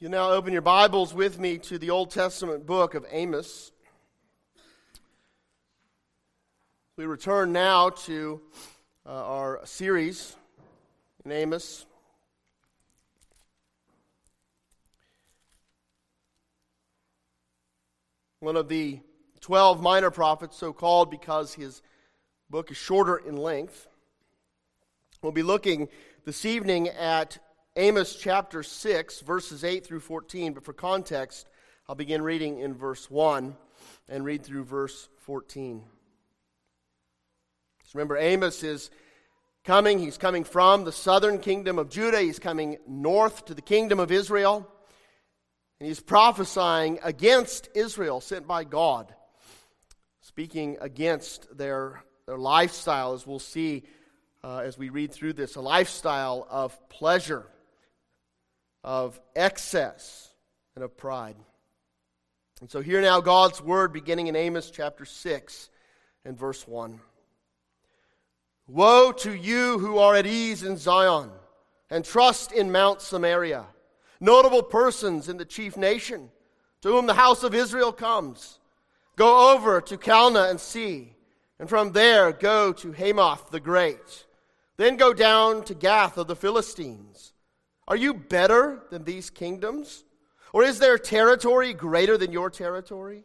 You now open your Bibles with me to the Old Testament book of Amos. We return now to our series in Amos. One of the 12 minor prophets, so called because his book is shorter in length. We'll be looking this evening at Amos chapter 6, verses 8 through 14, but for context, I'll begin reading in verse 1 and read through verse 14. So remember, Amos is coming. He's coming from the southern kingdom of Judah. He's coming north to the kingdom of Israel. And he's prophesying against Israel, sent by God, speaking against their lifestyle, as we'll see as we read through this, a lifestyle of pleasure, of excess, and of pride. And so hear now God's word beginning in Amos chapter 6 and verse 1. Woe to you who are at ease in Zion and trust in Mount Samaria, notable persons in the chief nation, to whom the house of Israel comes. Go over to Calneh and see, and from there go to Hamath the Great. Then go down to Gath of the Philistines. Are you better than these kingdoms? Or is their territory greater than your territory?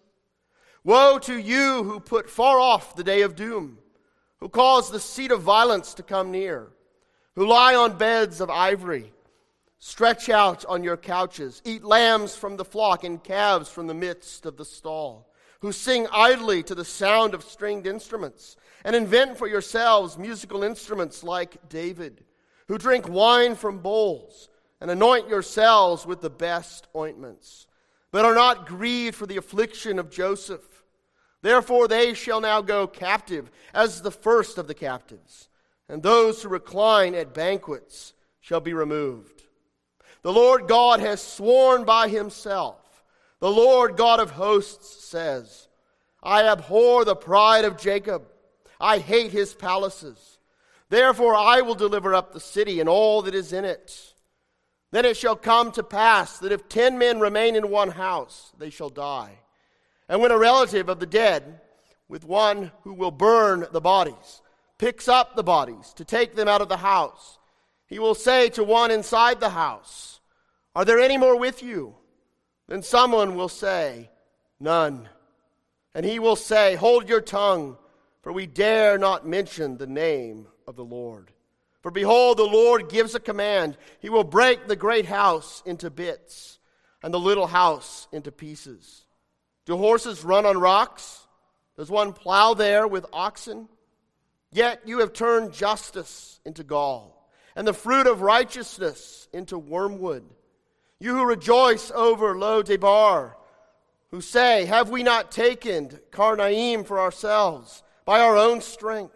Woe to you who put far off the day of doom, who cause the seat of violence to come near, who lie on beds of ivory, stretch out on your couches, eat lambs from the flock and calves from the midst of the stall, who sing idly to the sound of stringed instruments, and invent for yourselves musical instruments like David, who drink wine from bowls, and anoint yourselves with the best ointments, but are not grieved for the affliction of Joseph. Therefore they shall now go captive as the first of the captives, and those who recline at banquets shall be removed. The Lord God has sworn by himself. The Lord God of hosts says, I abhor the pride of Jacob. I hate his palaces. Therefore I will deliver up the city and all that is in it. Then it shall come to pass that if 10 men remain in one house, they shall die. And when a relative of the dead, with one who will burn the bodies, picks up the bodies to take them out of the house, he will say to one inside the house, Are there any more with you? Then someone will say, None. And he will say, Hold your tongue, for we dare not mention the name of the Lord. For behold, the Lord gives a command. He will break the great house into bits, and the little house into pieces. Do horses run on rocks? Does one plow there with oxen? Yet you have turned justice into gall, and the fruit of righteousness into wormwood. You who rejoice over Lo-debar, who say, Have we not taken Karnaim for ourselves by our own strength?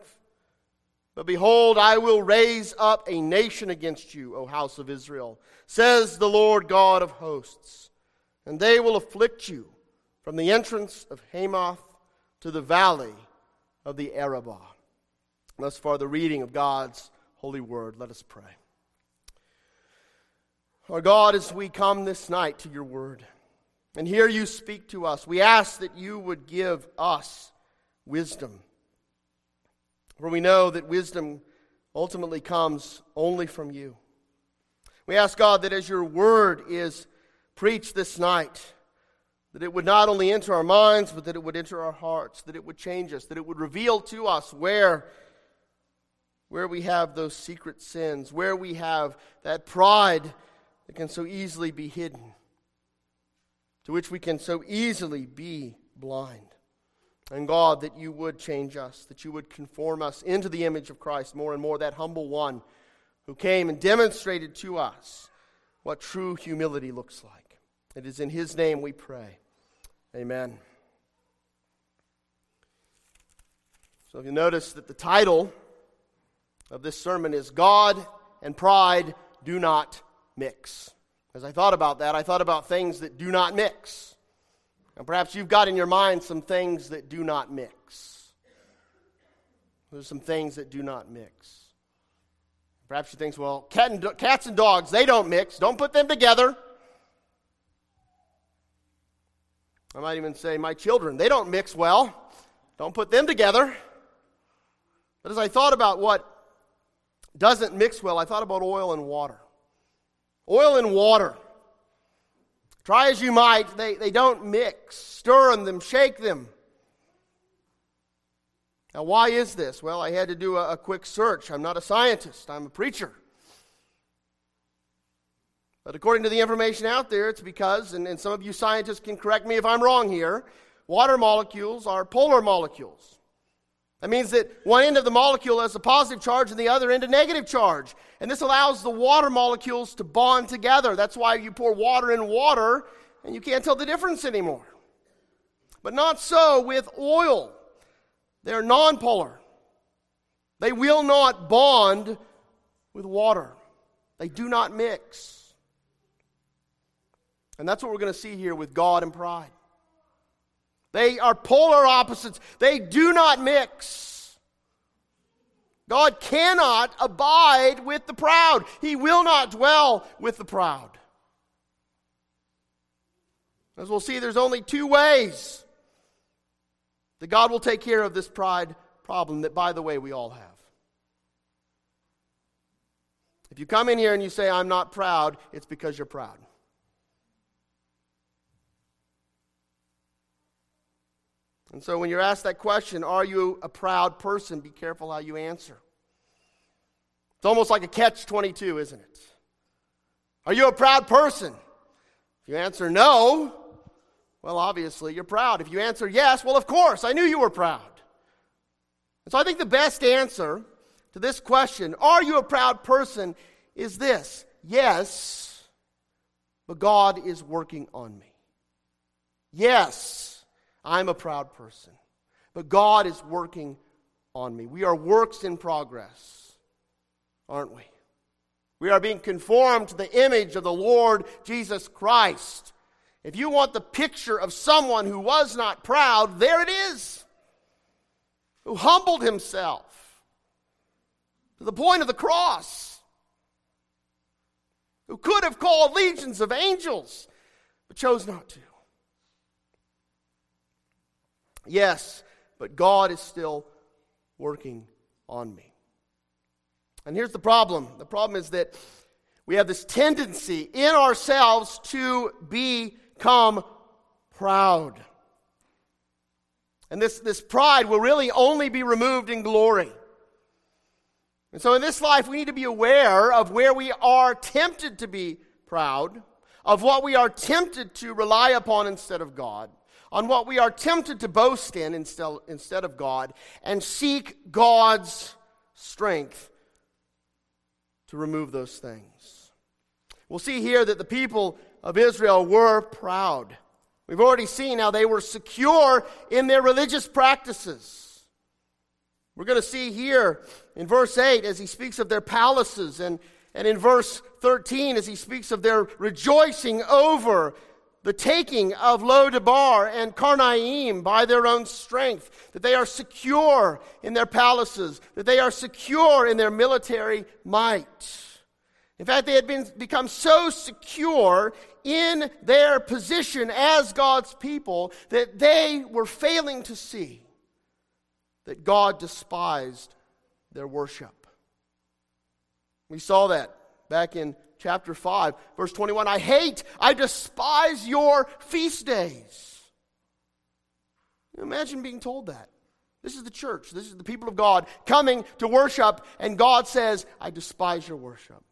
But behold, I will raise up a nation against you, O house of Israel, says the Lord God of hosts. And they will afflict you from the entrance of Hamath to the valley of the Arabah. Thus far the reading of God's holy word. Let us pray. Our God, as we come this night to your word and hear you speak to us, we ask that you would give us wisdom. For we know that wisdom ultimately comes only from you. We ask, God, that as your word is preached this night, that it would not only enter our minds, but that it would enter our hearts, that it would change us, that it would reveal to us where we have those secret sins, where we have that pride that can so easily be hidden, to which we can so easily be blind. And God, that you would change us, that you would conform us into the image of Christ more and more, that humble one who came and demonstrated to us what true humility looks like. It is in his name we pray. Amen. So if you notice that the title of this sermon is God and Pride Do Not Mix. As I thought about that, I thought about things that do not mix. And perhaps you've got in your mind some things that do not mix. There's some things that do not mix. Perhaps you think, well, cats and dogs, they don't mix. Don't put them together. I might even say my children, they don't mix well. Don't put them together. But as I thought about what doesn't mix well, I thought about oil and water. Oil and water. Try as you might, they don't mix. Stir them, shake them. Now, why is this? Well, I had to do a quick search. I'm not a scientist. I'm a preacher. But according to the information out there, it's because, and some of you scientists can correct me if I'm wrong here, water molecules are polar molecules. That means that one end of the molecule has a positive charge and the other end a negative charge. And this allows the water molecules to bond together. That's why you pour water in water and you can't tell the difference anymore. But not so with oil. They're nonpolar. They will not bond with water. They do not mix. And that's what we're going to see here with God and pride. They are polar opposites. They do not mix. God cannot abide with the proud. He will not dwell with the proud. As we'll see, there's only two ways that God will take care of this pride problem that, by the way, we all have. If you come in here and you say, I'm not proud, it's because you're proud. And so when you're asked that question, are you a proud person, be careful how you answer. It's almost like a catch-22, isn't it? Are you a proud person? If you answer no, well, obviously you're proud. If you answer yes, well, of course, I knew you were proud. And so I think the best answer to this question, are you a proud person, is this: yes, but God is working on me. Yes, I'm a proud person, but God is working on me. We are works in progress, aren't we? We are being conformed to the image of the Lord Jesus Christ. If you want the picture of someone who was not proud, there it is. Who humbled himself to the point of the cross. Who could have called legions of angels, but chose not to. Yes, but God is still working on me. And here's the problem. The problem is that we have this tendency in ourselves to become proud. And this pride will really only be removed in glory. And so in this life, we need to be aware of where we are tempted to be proud, of what we are tempted to rely upon instead of God, on what we are tempted to boast in instead of God, and seek God's strength to remove those things. We'll see here that the people of Israel were proud. We've already seen how they were secure in their religious practices. We're going to see here in verse 8 as he speaks of their palaces, and in verse 13 as he speaks of their rejoicing over the taking of Lo-debar and Karnaim by their own strength, that they are secure in their palaces, that they are secure in their military might. In fact, they had become so secure in their position as God's people that they were failing to see that God despised their worship. We saw that back in chapter 5, verse 21, I despise your feast days. Imagine being told that. This is the church. This is the people of God coming to worship, and God says, I despise your worship.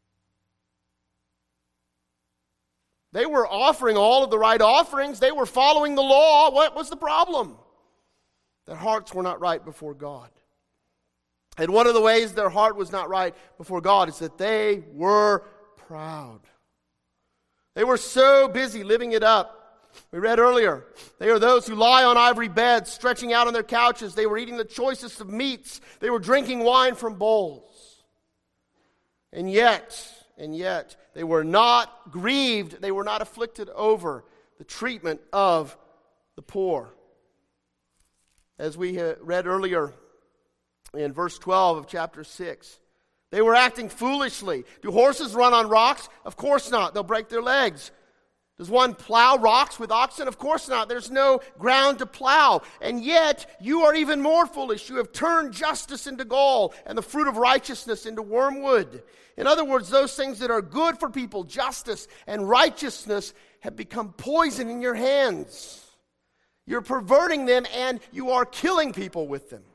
They were offering all of the right offerings. They were following the law. What was the problem? Their hearts were not right before God. And one of the ways their heart was not right before God is that they were proud. They were so busy living it up. We read earlier, they are those who lie on ivory beds, stretching out on their couches. They were eating the choicest of meats. They were drinking wine from bowls. And yet, they were not grieved. They were not afflicted over the treatment of the poor. As we read earlier in verse 12 of chapter 6, they were acting foolishly. Do horses run on rocks? Of course not. They'll break their legs. Does one plow rocks with oxen? Of course not. There's no ground to plow. And yet, you are even more foolish. You have turned justice into gall and the fruit of righteousness into wormwood. In other words, those things that are good for people, justice and righteousness, have become poison in your hands. You're perverting them and you are killing people with them.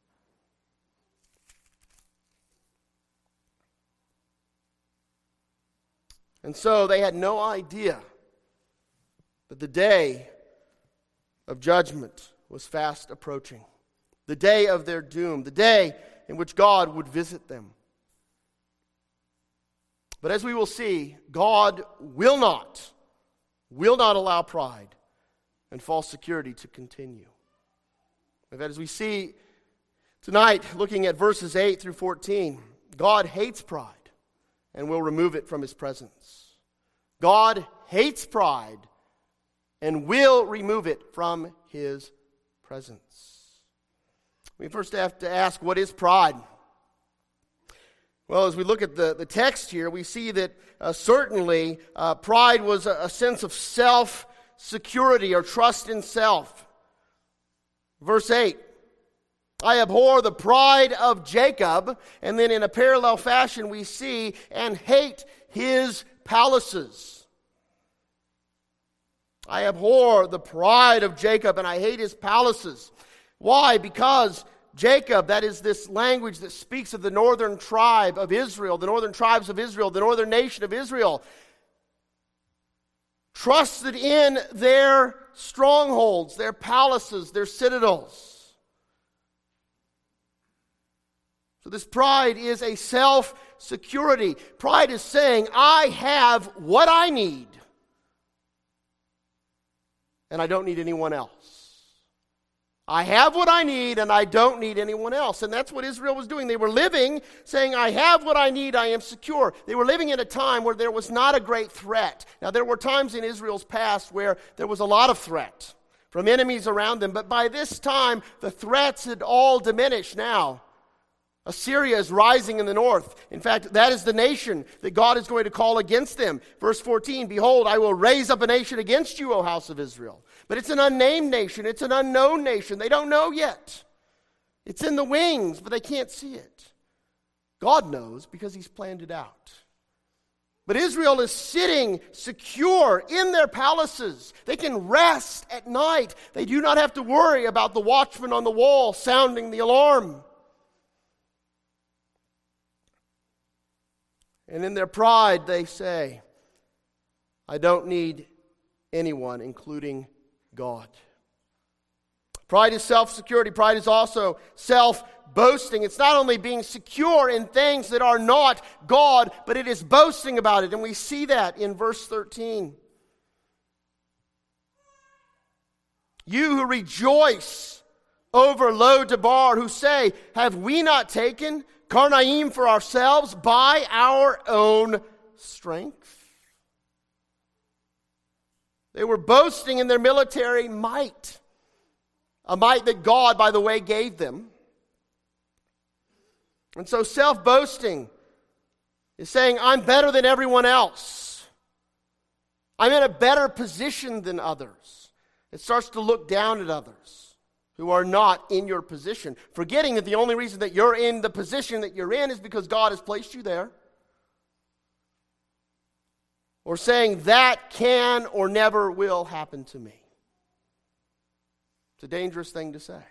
And so they had no idea that the day of judgment was fast approaching. The day of their doom. The day in which God would visit them. But as we will see, God will not allow pride and false security to continue. In fact, as we see tonight, looking at verses 8 through 14, God hates pride and will remove it from His presence. God hates pride and will remove it from His presence. We first have to ask, what is pride? Well, as we look at the text here, we see that certainly pride was a sense of self-security or trust in self. Verse 8, I abhor the pride of Jacob, and then in a parallel fashion we see, and hate his palaces. I abhor the pride of Jacob, and I hate his palaces. Why? Because Jacob, that is this language that speaks of the northern tribe of Israel, the northern tribes of Israel, the northern nation of Israel, trusted in their strongholds, their palaces, their citadels. So this pride is a self-security. Pride is saying, I have what I need, and I don't need anyone else. I have what I need, and I don't need anyone else. And that's what Israel was doing. They were living, saying, I have what I need, I am secure. They were living in a time where there was not a great threat. Now, there were times in Israel's past where there was a lot of threat from enemies around them. But by this time, the threats had all diminished now. Assyria is rising in the north. In fact, that is the nation that God is going to call against them. Verse 14, behold, I will raise up a nation against you, O house of Israel. But it's an unnamed nation. It's an unknown nation. They don't know yet. It's in the wings, but they can't see it. God knows because He's planned it out. But Israel is sitting secure in their palaces. They can rest at night. They do not have to worry about the watchman on the wall sounding the alarm. And in their pride, they say, I don't need anyone, including God. Pride is self-security. Pride is also self-boasting. It's not only being secure in things that are not God, but it is boasting about it. And we see that in verse 13. You who rejoice over Lo-debar, who say, have we not taken Karnaim for ourselves by our own strength? They were boasting in their military might. A might that God, by the way, gave them. And so self-boasting is saying, I'm better than everyone else. I'm in a better position than others. It starts to look down at others who are not in your position, forgetting that the only reason that you're in the position that you're in is because God has placed you there. Or saying, that can or never will happen to me. It's a dangerous thing to say.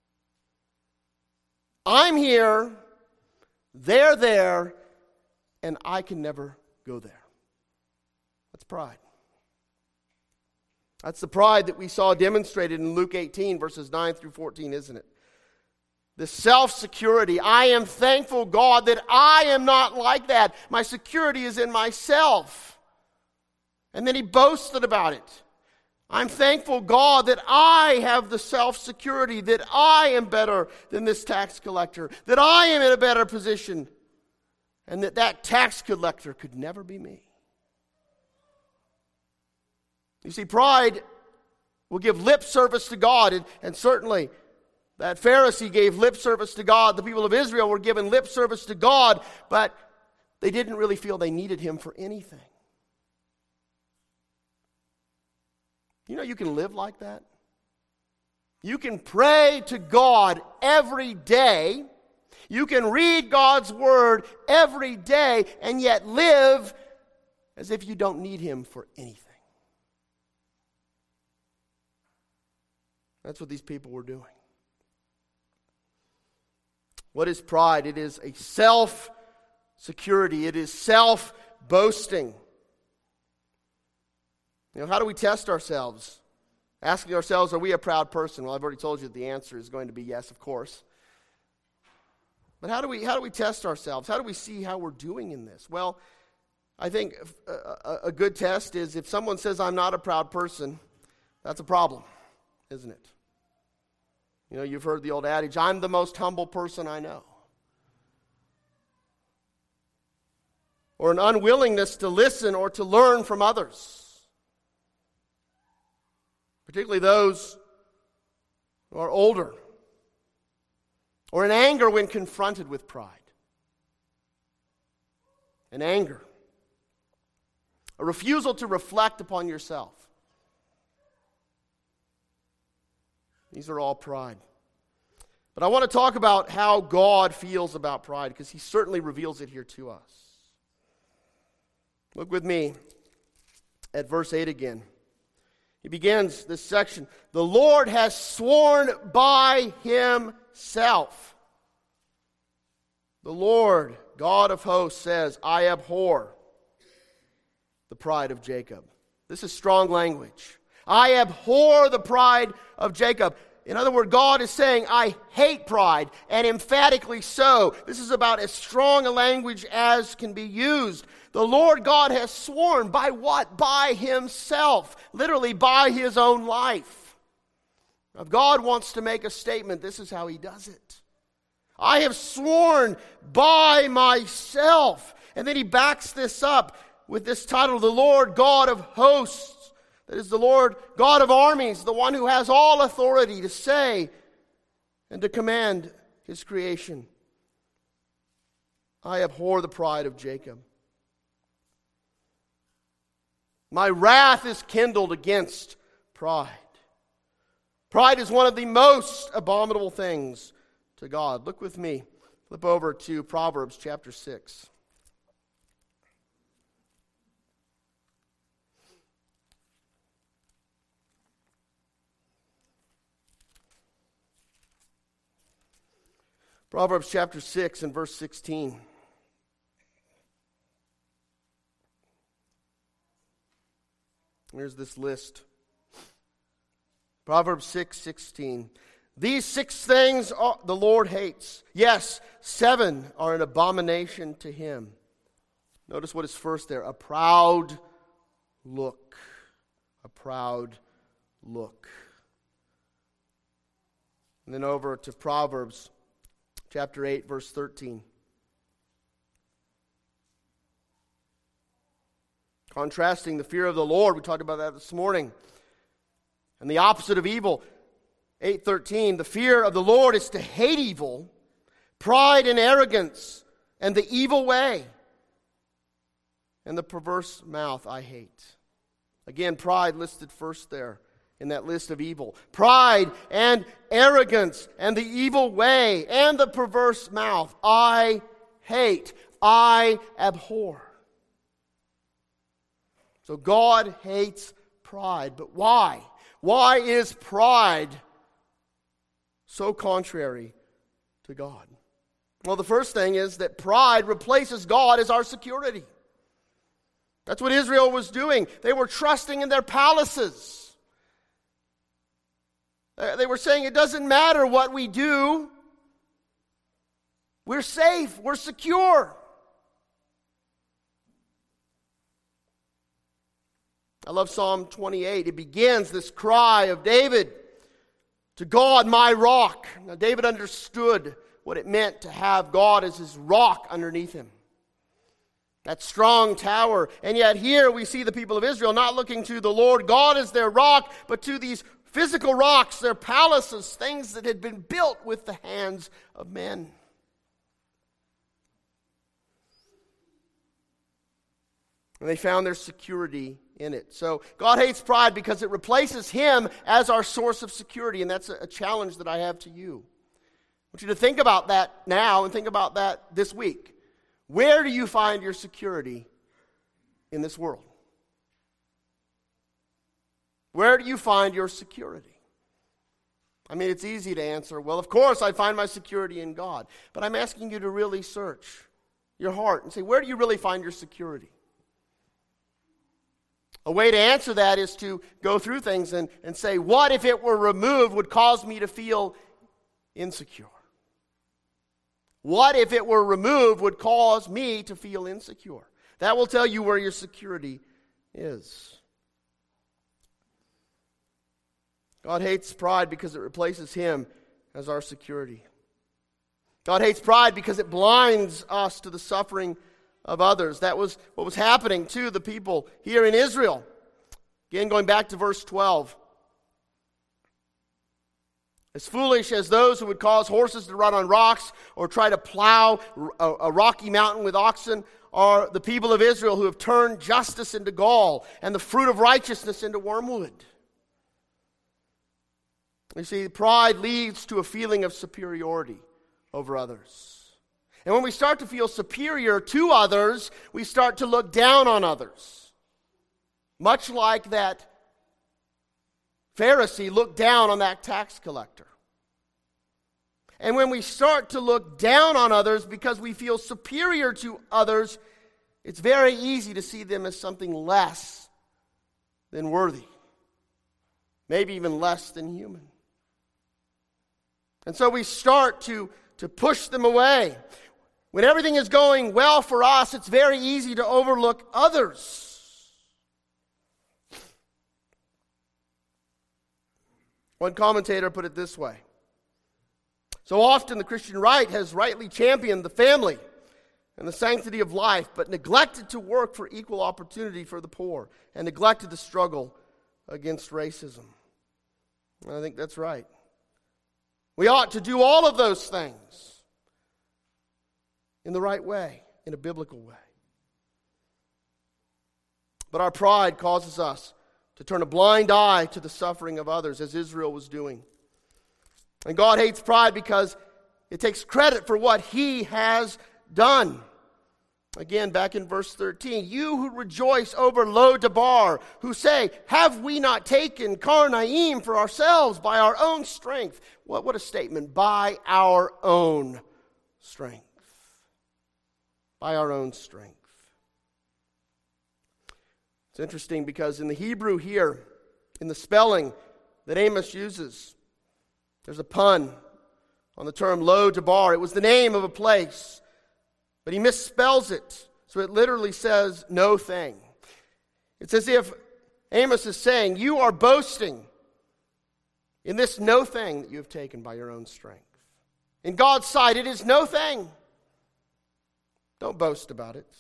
I'm here, they're there, and I can never go there. That's pride. That's the pride that we saw demonstrated in Luke 18, verses 9 through 14, isn't it? The self-security. I am thankful, God, that I am not like that. My security is in myself. And then he boasted about it. I'm thankful, God, that I have the self-security, that I am better than this tax collector, that I am in a better position, and that tax collector could never be me. You see, pride will give lip service to God, and certainly that Pharisee gave lip service to God. The people of Israel were given lip service to God, but they didn't really feel they needed him for anything. You know you can live like that? You can pray to God every day. You can read God's word every day and yet live as if you don't need him for anything. That's what these people were doing. What is pride? It is a self-security. It is self-boasting. How do we test ourselves? Asking ourselves, are we a proud person? Well, I've already told you that the answer is going to be yes, of course. But how do we test ourselves? How do we see how we're doing in this? Well, I think a good test is if someone says, I'm not a proud person, that's a problem, isn't it? You've heard the old adage, I'm the most humble person I know. Or an unwillingness to listen or to learn from others. Particularly those who are older. Or an anger when confronted with pride. An anger. A refusal to reflect upon yourself. These are all pride. But I want to talk about how God feels about pride, because he certainly reveals it here to us. Look with me at verse 8 again. He begins this section. The Lord has sworn by himself. The Lord, God of hosts, says, I abhor the pride of Jacob. This is strong language. I abhor the pride of Jacob. In other words, God is saying, I hate pride, and emphatically so. This is about as strong a language as can be used. The Lord God has sworn by what? By himself. Literally, by his own life. If God wants to make a statement, this is how he does it. I have sworn by myself. And then he backs this up with this title, the Lord God of hosts. That is the Lord God of armies, the one who has all authority to say and to command his creation. I abhor the pride of Jacob. My wrath is kindled against pride. Pride is one of the most abominable things to God. Look with me. Flip over to Proverbs chapter 6. Proverbs chapter 6 and verse 16. Here's this list. Proverbs 6:16. These 6 things the Lord hates. Yes, 7 are an abomination to him. Notice what is first there. A proud look. A proud look. And then over to Proverbs chapter 8, verse 13. Contrasting the fear of the Lord, we talked about that this morning. And the opposite of evil, 8:13, the fear of the Lord is to hate evil, pride and arrogance, and the evil way. And the perverse mouth I hate. Again, pride listed first there in that list of evil. Pride and arrogance and the evil way and the perverse mouth I hate, I abhor. So God hates pride. But why? Why is pride so contrary to God? Well, the first thing is that pride replaces God as our security. That's what Israel was doing. They were trusting in their palaces. They were saying, it doesn't matter what we do. We're safe. We're secure. I love Psalm 28. It begins this cry of David to God, my rock. Now, David understood what it meant to have God as his rock underneath him. That strong tower. And yet here we see the people of Israel not looking to the Lord God as their rock, but to these physical rocks, their palaces, things that had been built with the hands of men. And they found their security in it. So God hates pride because it replaces Him as our source of security, and that's a challenge that I have to you. I want you to think about that now and think about that this week. Where do you find your security in this world? Where do you find your security? I mean, it's easy to answer, well, of course I find my security in God. But I'm asking you to really search your heart and say, where do you really find your security? A way to answer that is to go through things and say, what if it were removed would cause me to feel insecure? What if it were removed would cause me to feel insecure? That will tell you where your security is. God hates pride because it replaces Him as our security. God hates pride because it blinds us to the suffering of others. That was what was happening to the people here in Israel. Again, going back to verse 12. As foolish as those who would cause horses to run on rocks or try to plow a rocky mountain with oxen are the people of Israel who have turned justice into gall and the fruit of righteousness into wormwood. You see, pride leads to a feeling of superiority over others. And when we start to feel superior to others, we start to look down on others. Much like that Pharisee looked down on that tax collector. And when we start to look down on others because we feel superior to others, it's very easy to see them as something less than worthy. Maybe even less than human. And so we start to push them away. When everything is going well for us, it's very easy to overlook others. One commentator put it this way. So often the Christian right has rightly championed the family and the sanctity of life, but neglected to work for equal opportunity for the poor and neglected the struggle against racism. And I think that's right. We ought to do all of those things in the right way, in a biblical way. But our pride causes us to turn a blind eye to the suffering of others, as Israel was doing. And God hates pride because it takes credit for what He has done. Again, back in verse 13, you who rejoice over Lo-debar, who say, have we not taken Karnaim for ourselves by our own strength? What a statement. By our own strength. By our own strength. It's interesting because in the Hebrew here, in the spelling that Amos uses, there's a pun on the term Lo-debar. It was the name of a place. But he misspells it, so it literally says no thing. It's as if Amos is saying, you are boasting in this no thing that you have taken by your own strength. In God's sight, it is no thing. Don't boast about it.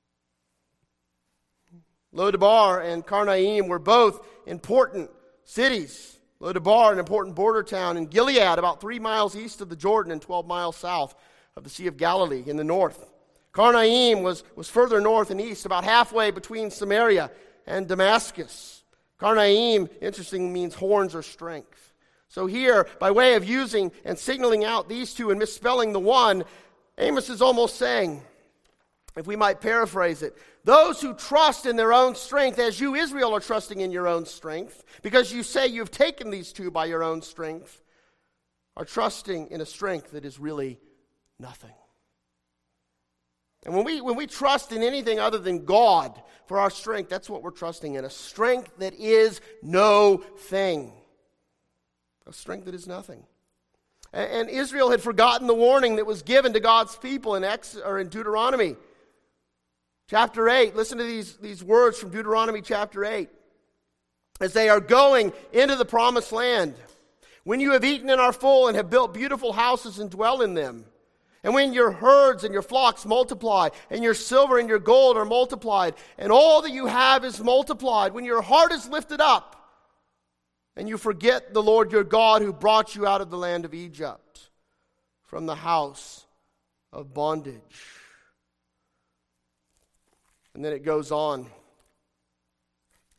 Lo-debar and Karnaim were both important cities. Lo-debar, an important border town in Gilead, about 3 miles east of the Jordan and 12 miles south of the Sea of Galilee in the north. Karnaim was further north and east, about halfway between Samaria and Damascus. Karnaim, interestingly, means horns or strength. So here, by way of using and signaling out these two and misspelling the one, Amos is almost saying, if we might paraphrase it, those who trust in their own strength, as you, Israel, are trusting in your own strength, because you say you've taken these two by your own strength, are trusting in a strength that is really nothing. And when we trust in anything other than God for our strength, that's what we're trusting in, a strength that is no thing. A strength that is nothing. And Israel had forgotten the warning that was given to God's people in Deuteronomy chapter 8. Listen to these words from Deuteronomy chapter 8. As they are going into the promised land, when you have eaten and are full and have built beautiful houses and dwell in them, and when your herds and your flocks multiply, and your silver and your gold are multiplied, and all that you have is multiplied, when your heart is lifted up, and you forget the Lord your God who brought you out of the land of Egypt, from the house of bondage. And then it goes on.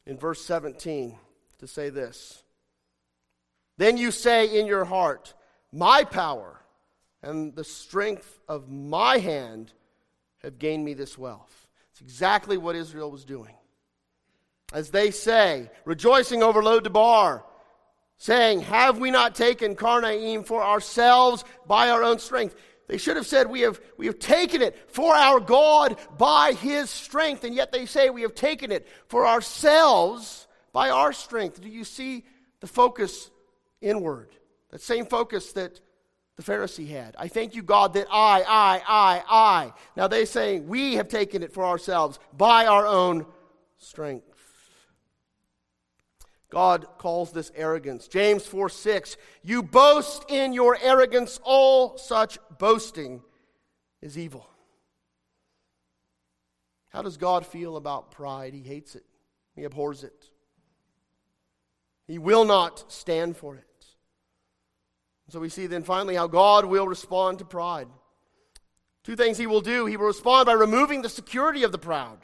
in verse 17 to say this. Then you say in your heart, my power and the strength of my hand have gained me this wealth. It's exactly what Israel was doing. As they say, rejoicing over Lo-debar, saying, have we not taken Karnaim for ourselves by our own strength? They should have said, we have taken it for our God by his strength. And yet they say, we have taken it for ourselves by our strength. Do you see the focus inward? That same focus that the Pharisee had. I thank you, God, that I. Now they say, we have taken it for ourselves by our own strength. God calls this arrogance. James 4:6, you boast in your arrogance, all such boasting is evil. How does God feel about pride? He hates it. He abhors it. He will not stand for it. So we see then finally how God will respond to pride. Two things he will do. He will respond by removing the security of the proud.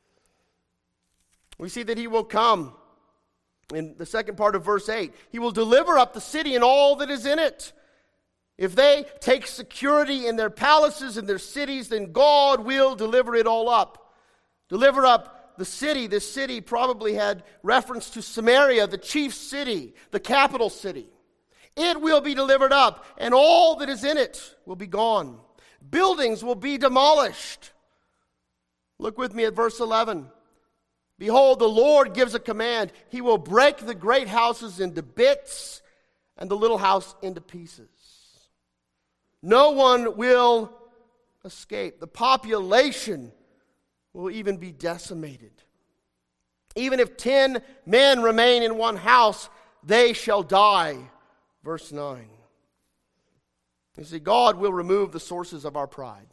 We see that he will come in the second part of verse 8. He will deliver up the city and all that is in it. If they take security in their palaces and their cities, then God will deliver it all up. Deliver up the city. This city probably had reference to Samaria, the chief city, the capital city. It will be delivered up, and all that is in it will be gone. Buildings will be demolished. Look with me at verse 11. Behold, the Lord gives a command. He will break the great houses into bits and the little house into pieces. No one will escape. The population will even be decimated. Even if 10 men remain in one house, they shall die. Verse 9. You see, God will remove the sources of our pride.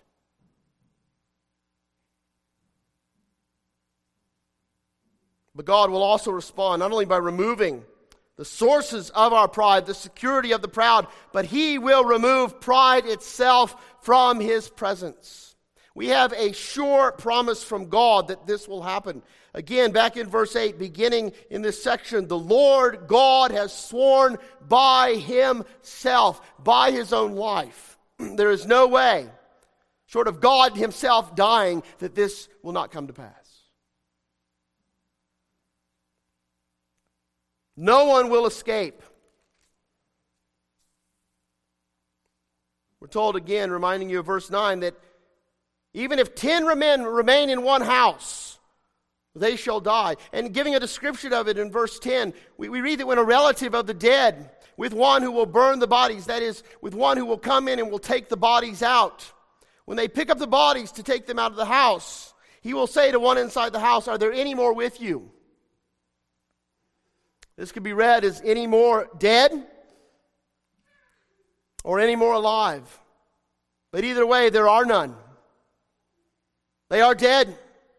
But God will also respond not only by removing the sources of our pride, the security of the proud, but he will remove pride itself from his presence. We have a sure promise from God that this will happen. Again, back in verse 8, beginning in this section, the Lord God has sworn by himself, by his own life. There is no way, short of God himself dying, that this will not come to pass. No one will escape. We're told again, reminding you of verse 9, that even if 10 men remain in one house, they shall die. And giving a description of it in verse 10, we read that when a relative of the dead, with one who will burn the bodies, that is, with one who will come in and will take the bodies out, when they pick up the bodies to take them out of the house, he will say to one inside the house, are there any more with you? This could be read as any more dead or any more alive. But either way, there are none. They are dead.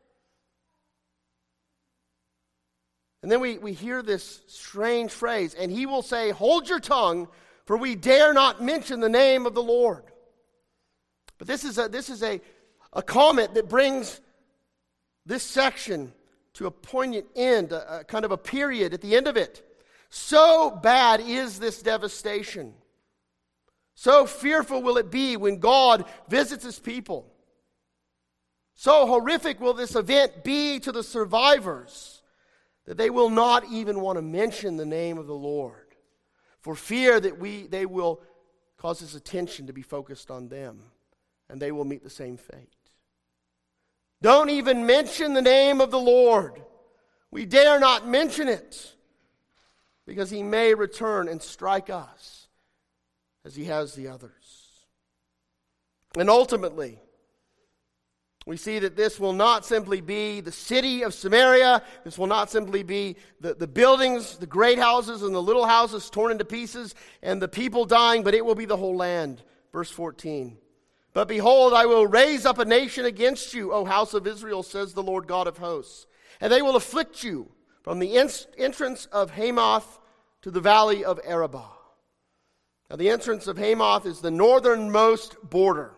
And then we hear this strange phrase, and he will say, hold your tongue, for we dare not mention the name of the Lord. But this is a comment that brings this section to a poignant end, a kind of a period at the end of it. So bad is this devastation. So fearful will it be when God visits his people. So horrific will this event be to the survivors that they will not even want to mention the name of the Lord, for fear that they will cause his attention to be focused on them, and they will meet the same fate. Don't even mention the name of the Lord. We dare not mention it, because he may return and strike us as he has the others. And ultimately, we see that this will not simply be the city of Samaria. This will not simply be the buildings, the great houses and the little houses torn into pieces and the people dying, but it will be the whole land. Verse 14. But behold, I will raise up a nation against you, O house of Israel, says the Lord God of hosts. And they will afflict you from the entrance of Hamath to the valley of Arabah. Now the entrance of Hamath is the northernmost border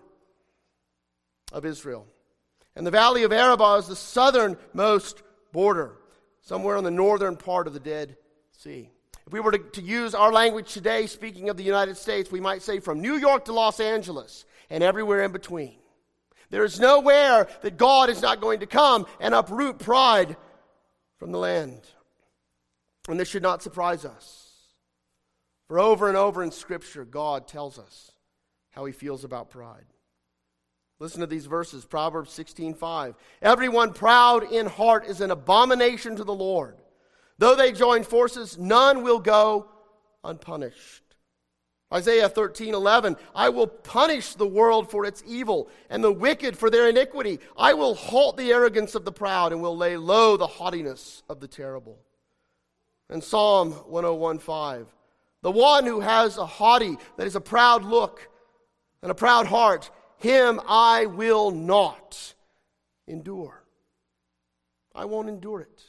of Israel. And the valley of Arabah is the southernmost border. somewhere on the northern part of the Dead Sea. If we were to use our language today, speaking of the United States, we might say from New York to Los Angeles and everywhere in between. There is nowhere that God is not going to come and uproot pride from the land. And this should not surprise us. For over and over in Scripture, God tells us how he feels about pride. Listen to these verses, Proverbs 16:5. Everyone proud in heart is an abomination to the Lord. Though they join forces, none will go unpunished. Isaiah 13:11. I will punish the world for its evil and the wicked for their iniquity. I will halt the arrogance of the proud and will lay low the haughtiness of the terrible. And Psalm 101:5. The one who has a haughty, that is a proud look and a proud heart, him I will not endure. I won't endure it.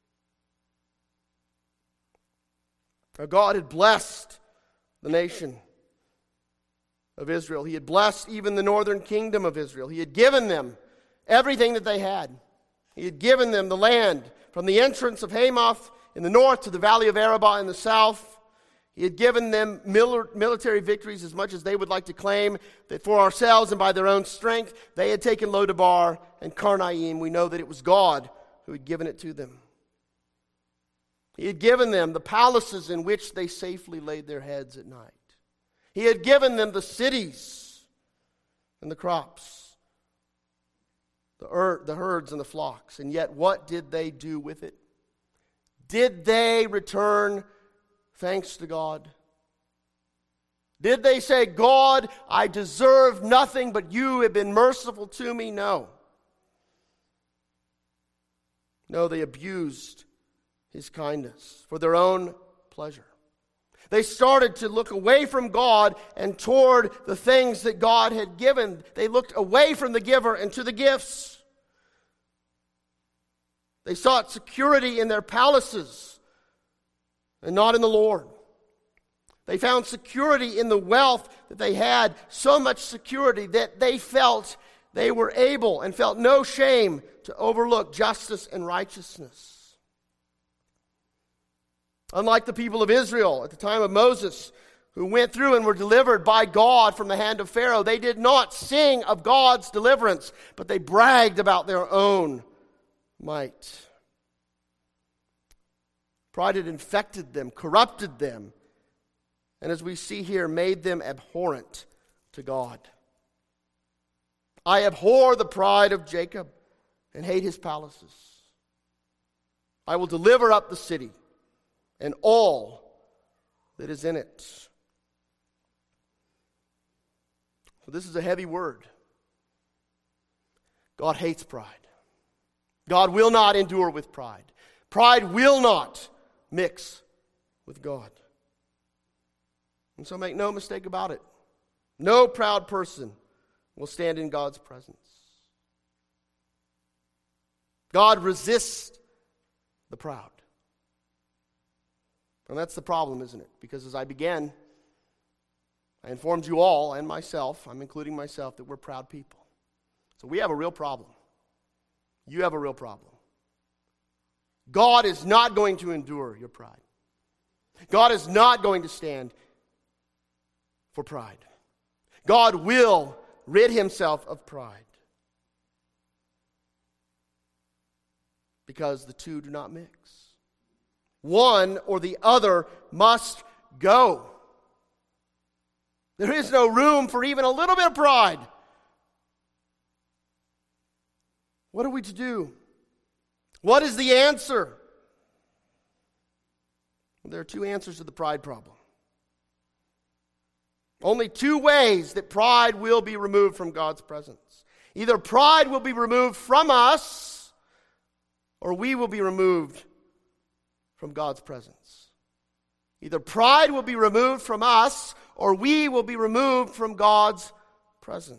Now God had blessed the nation of Israel. He had blessed even the northern kingdom of Israel. He had given them everything that they had. He had given them the land from the entrance of Hamath in the north to the valley of Arabah in the south. He had given them military victories as much as they would like to claim that for ourselves and by their own strength. They had taken Lodabar and Karnaim. We know that it was God who had given it to them. He had given them the palaces in which they safely laid their heads at night. He had given them the cities and the crops, the herds and the flocks. And yet what did they do with it? Did they return thanks to God? Did they say, God, I deserve nothing, but you have been merciful to me? No. No, they abused his kindness for their own pleasure. They started to look away from God and toward the things that God had given. They looked away from the giver and to the gifts. They sought security in their palaces and not in the Lord. They found security in the wealth that they had, so much security that they felt they were able and felt no shame to overlook justice and righteousness. Unlike the people of Israel at the time of Moses, who went through and were delivered by God from the hand of Pharaoh, they did not sing of God's deliverance, but they bragged about their own might. Pride had infected them, corrupted them, and as we see here, made them abhorrent to God. I abhor the pride of Jacob and hate his palaces. I will deliver up the city and all that is in it. So this is a heavy word. God hates pride. God will not endure with pride. Pride will not mix with God. And so make no mistake about it. No proud person will stand in God's presence. God resists the proud. And that's the problem, isn't it? Because as I began, I informed you all and myself, I'm including myself, that we're proud people. So we have a real problem. You have a real problem. God is not going to endure your pride. God is not going to stand for pride. God will rid himself of pride. Because the two do not mix. One or the other must go. There is no room for even a little bit of pride. What are we to do? What is the answer? Well, there are two answers to the pride problem. Only two ways that pride will be removed from God's presence. Either pride will be removed from us, or we will be removed from God's presence. Either pride will be removed from us, or we will be removed from God's presence.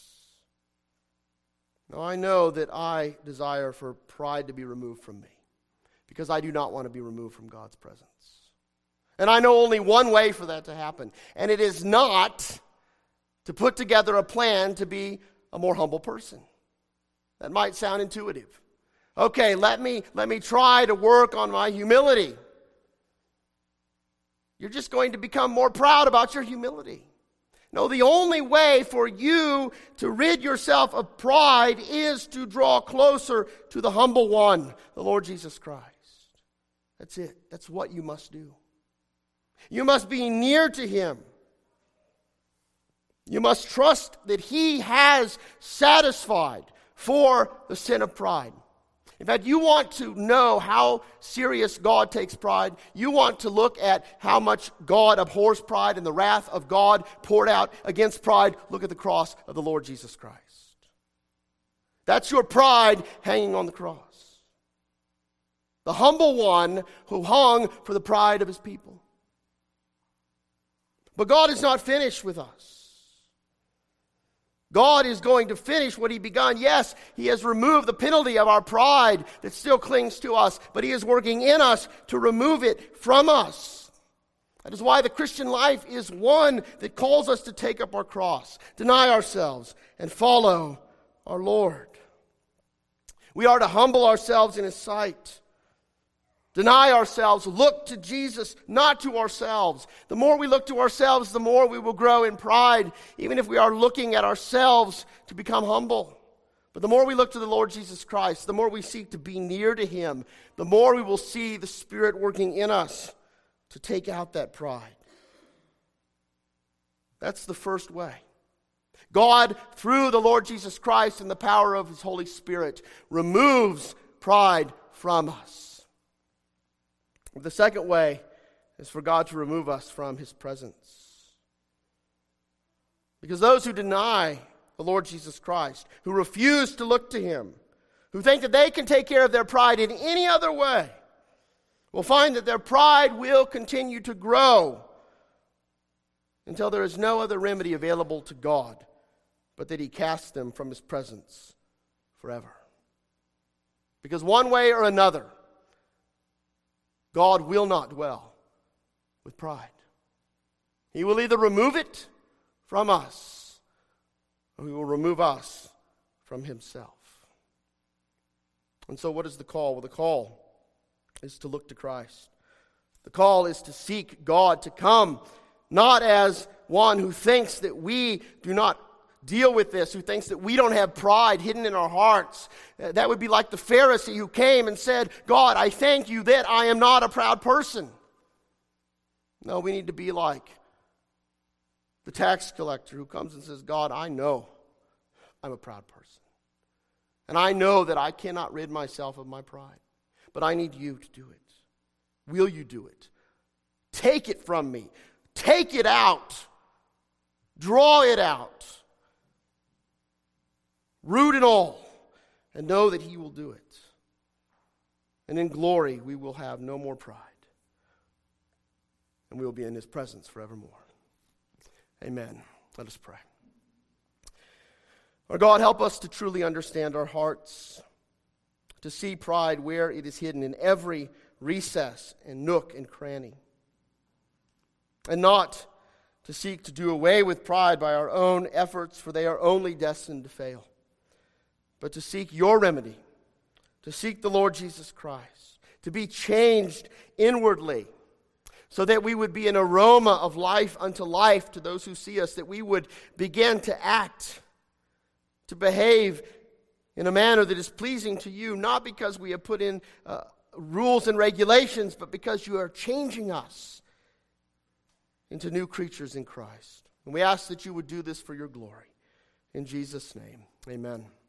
Now, I know that I desire for pride to be removed from me, because I do not want to be removed from God's presence. And I know only one way for that to happen, and it is not to put together a plan to be a more humble person. That might sound intuitive, Okay, let me try to work on my humility. You're just going to become more proud about your humility. No, the only way for you to rid yourself of pride is to draw closer to the humble one, the Lord Jesus Christ. That's it. That's what you must do. You must be near to him. You must trust that he has satisfied for the sin of pride. In fact, you want to know how serious God takes pride. You want to look at how much God abhors pride and the wrath of God poured out against pride. Look at the cross of the Lord Jesus Christ. That's your pride hanging on the cross. The humble one who hung for the pride of his people. But God is not finished with us. God is going to finish what he begun. Yes, he has removed the penalty of our pride that still clings to us, but he is working in us to remove it from us. That is why the Christian life is one that calls us to take up our cross, deny ourselves, and follow our Lord. We are to humble ourselves in his sight. Deny ourselves, look to Jesus, not to ourselves. The more we look to ourselves, the more we will grow in pride, even if we are looking at ourselves to become humble. But the more we look to the Lord Jesus Christ, the more we seek to be near to him, the more we will see the Spirit working in us to take out that pride. That's the first way. God, through the Lord Jesus Christ and the power of his Holy Spirit, removes pride from us. The second way is for God to remove us from his presence. Because those who deny the Lord Jesus Christ, who refuse to look to him, who think that they can take care of their pride in any other way, will find that their pride will continue to grow until there is no other remedy available to God but that he casts them from his presence forever. Because one way or another, God will not dwell with pride. He will either remove it from us, or he will remove us from himself. And so what is the call? Well, the call is to look to Christ. The call is to seek God, to come not as one who thinks that we do not deal with this, who thinks that we don't have pride hidden in our hearts. That would be like the Pharisee who came and said, God, I thank you that I am not a proud person. No, we need to be like the tax collector who comes and says, God, I know I'm a proud person. And I know that I cannot rid myself of my pride. But I need you to do it. Will you do it? Take it from me. Take it out. Draw it out. Root it all, and know that he will do it. And in glory, we will have no more pride. And we will be in his presence forevermore. Amen. Let us pray. Our God, help us to truly understand our hearts, to see pride where it is hidden in every recess and nook and cranny, and not to seek to do away with pride by our own efforts, for they are only destined to fail. But to seek your remedy, to seek the Lord Jesus Christ, to be changed inwardly, so that we would be an aroma of life unto life to those who see us, that we would begin to act, to behave in a manner that is pleasing to you, not because we have put in rules and regulations, but because you are changing us into new creatures in Christ. And we ask that you would do this for your glory. In Jesus' name, amen.